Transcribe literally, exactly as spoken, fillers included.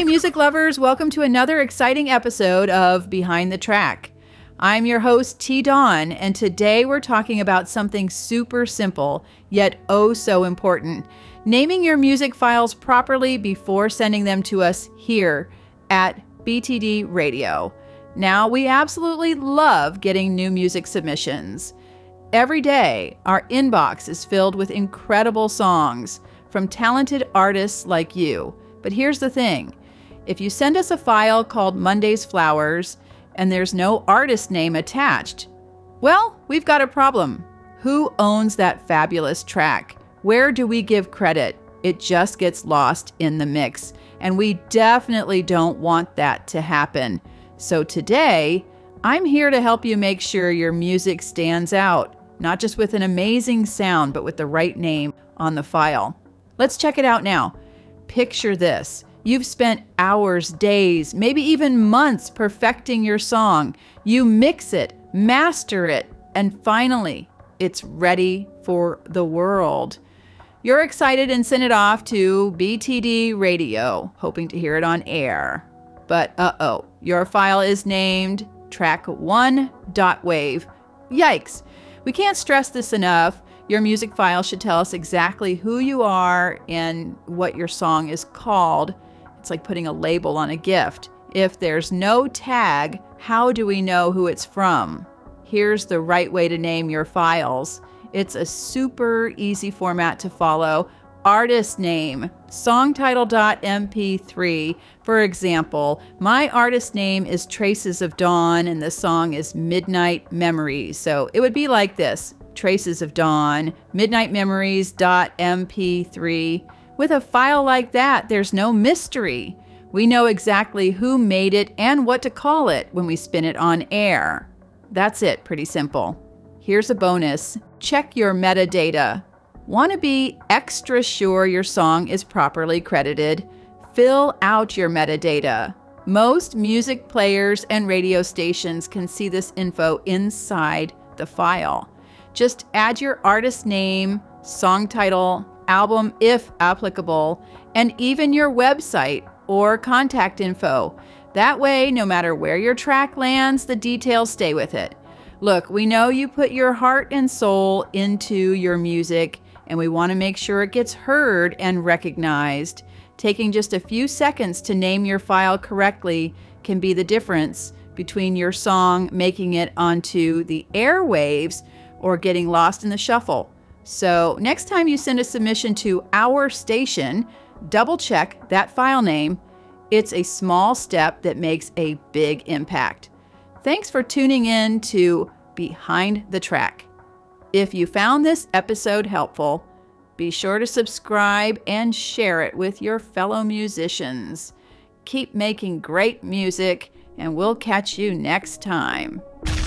Hey, music lovers, welcome to another exciting episode of Behind the Track. I'm your host, T. Dawn, and today we're talking about something super simple, yet oh so important. Naming your music files properly before sending them to us here at B T D Radio. Now, we absolutely love getting new music submissions. Every day, our inbox is filled with incredible songs from talented artists like you. But here's the thing. If you send us a file called Monday's Flowers and there's no artist name attached, well, we've got a problem. Who owns that fabulous track? Where do we give credit? It just gets lost in the mix, and we definitely don't want that to happen. So today, I'm here to help you make sure your music stands out, not just with an amazing sound, but with the right name on the file. Let's check it out now. Picture this. You've spent hours, days, maybe even months perfecting your song. You mix it, master it, and finally, it's ready for the world. You're excited and send it off to B T D Radio, hoping to hear it on air. But uh-oh, your file is named track one dot wave. Yikes! We can't stress this enough. Your music file should tell us exactly who you are and what your song is called. It's like putting a label on a gift. If there's no tag, how do we know who it's from? Here's the right way to name your files. It's a super easy format to follow. Artist name, song title dot M P three. For example, my artist name is Traces of Dawn and the song is Midnight Memories. So it would be like this, Traces of Dawn, midnight memories dot M P three. With a file like that, there's no mystery. We know exactly who made it and what to call it when we spin it on air. That's it, pretty simple. Here's a bonus. Check your metadata. Want to be extra sure your song is properly credited? Fill out your metadata. Most music players and radio stations can see this info inside the file. Just add your artist name, song title, album if applicable, and even your website or contact info. That way, no matter where your track lands, the details stay with it. Look, we know you put your heart and soul into your music, and we want to make sure it gets heard and recognized. Taking just a few seconds to name your file correctly can be the difference between your song making it onto the airwaves or getting lost in the shuffle. So next time you send a submission to our station, double check that file name. It's a small step that makes a big impact. Thanks for tuning in to Behind the Track. If you found this episode helpful, be sure to subscribe and share it with your fellow musicians. Keep making great music, and we'll catch you next time.